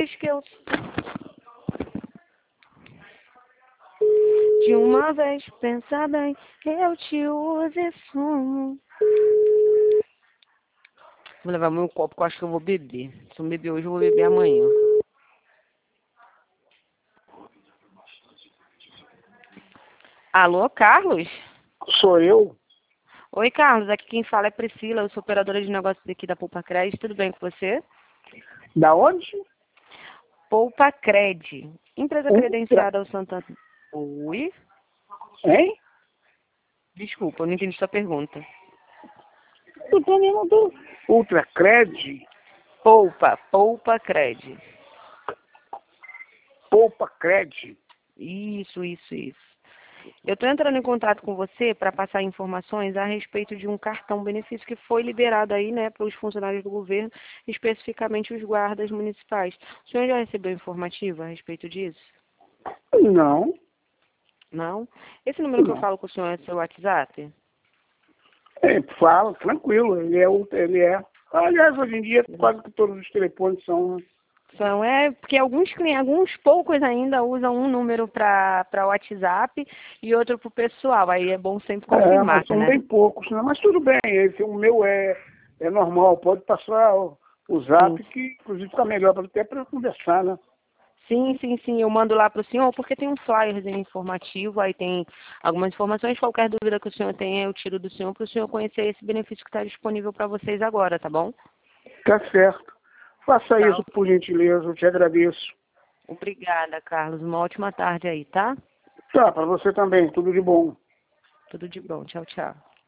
vez que eu... De uma vez, pensa bem, eu te uso e sumo. Vou levar meu copo que eu acho que eu vou beber. Se eu não beber hoje, eu vou beber amanhã. Alô, Carlos? Sou eu? Oi, Carlos. Aqui quem fala é Priscila. Eu sou operadora de negócios aqui da Poupa Cred. Tudo bem com você? Da onde? Poupa Cred. Empresa credenciada ao Santander. Oi? Hein? Desculpa, eu não entendi sua pergunta. Eu também não tô. Ultracred? Poupa Cred. Poupa Cred? Isso. Eu estou entrando em contato com você para passar informações a respeito de um cartão benefício que foi liberado aí, né, para os funcionários do governo, especificamente os guardas municipais. O senhor já recebeu informativo a respeito disso? Não. Não? Esse número que eu Não. falo com o senhor é seu WhatsApp? Fala, tranquilo. Ele é. Aliás, hoje em dia quase que todos os telefones são, né? Porque alguns poucos ainda usam um número para WhatsApp e outro para o pessoal. Aí é bom sempre confirmar, Mas são né? bem poucos, né? Mas tudo bem, o meu é normal, pode passar o Sim. zap, que inclusive fica melhor até para conversar, né? Sim. Eu mando lá para o senhor, porque tem um flyerzinho informativo, aí tem algumas informações. Qualquer dúvida que o senhor tenha, eu tiro do senhor para o senhor conhecer esse benefício que está disponível para vocês agora, tá bom? Tá certo. Faça Tá. isso, por gentileza, eu te agradeço. Obrigada, Carlos. Uma ótima tarde aí, tá? Tá, para você também, tudo de bom. Tudo de bom. Tchau, tchau.